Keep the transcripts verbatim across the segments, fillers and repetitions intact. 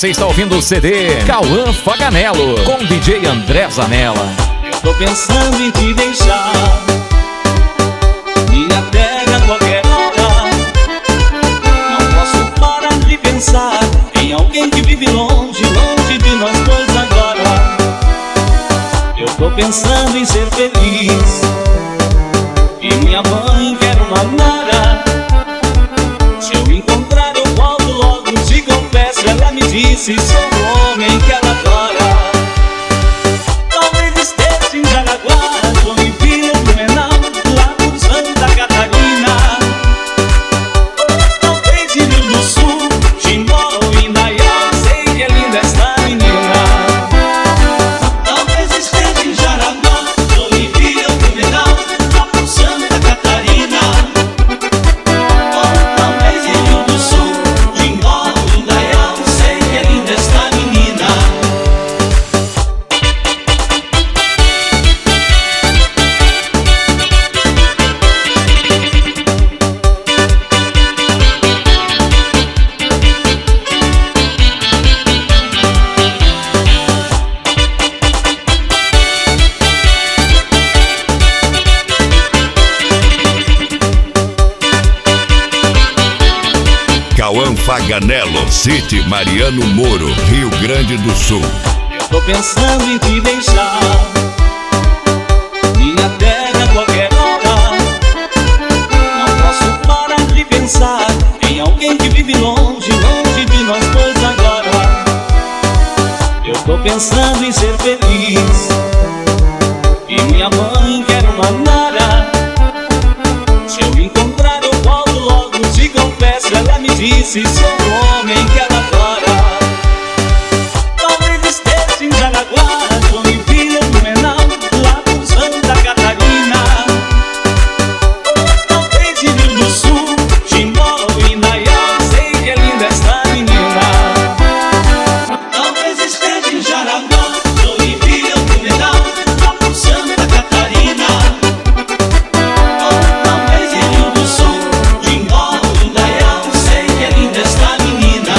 Você está ouvindo o C D Cauã Faganello com D J André Zanella. Eu tô pensando em te deixar, minha terra a qualquer hora. Não posso parar de pensar em alguém que vive longe, longe de nós dois agora. Eu tô pensando em ser feliz, e minha mãe quer uma nara. Se eu encontrar eu volto logo, te confesso, ela me disse, sou o homem que ela adora. Talvez esteja em Jaraguá, Joinville, Blumenau, lá por Santa Catarina. Talvez em Rio do Sul, Timbó ou Indaial, sei que é linda esta menina. Talvez esteja em Jaraguá, Joinville, Blumenau, lá por Santa Catarina. Ou talvez em Rio do Sul, Timbó ou Indaial, sei que é linda esta menina. Cauã Faganello, City Mariano Moro, Rio Grande do Sul. Eu tô pensando em te deixar, minha terra a qualquer hora. Não posso parar de pensar em alguém que vive longe, longe de nós dois agora. Eu tô pensando em ser feliz, e minha mãe quer uma nara. Se eu encontrar eu volto logo, te confesso, ela me disse, sou o homem que ela adora. Talvez esteja em Jaraguá, Joinville, Blumenau, lá por Santa Catarina. Talvez em Rio do Sul, Timbó ou Indaial, sei que é linda esta menina. Talvez esteja em Jaraguá, Joinville, Blumenau, lá por Santa Catarina. Ou talvez em Rio do Sul, Timbó ou Indaial, sei que é linda esta menina.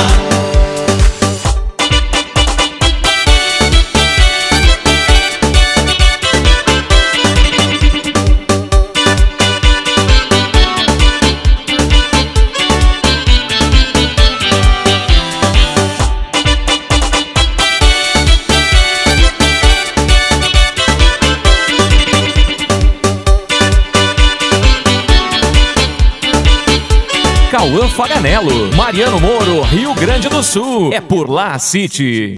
Cauã Faganello, Mariano Moro, Rio Grande do Sul. É por lá, City.